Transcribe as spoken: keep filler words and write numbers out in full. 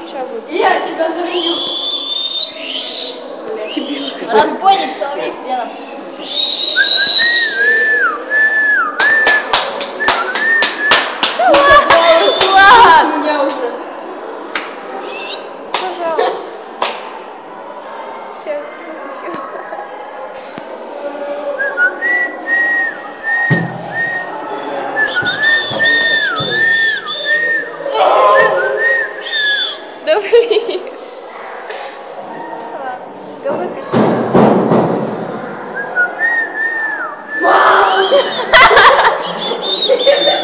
Я тебя заменю. Разбойник, соловей, хренов. Влад! Меня уже. Пожалуйста. Сейчас засущу. Да блин. Ладно, голубь. Мам!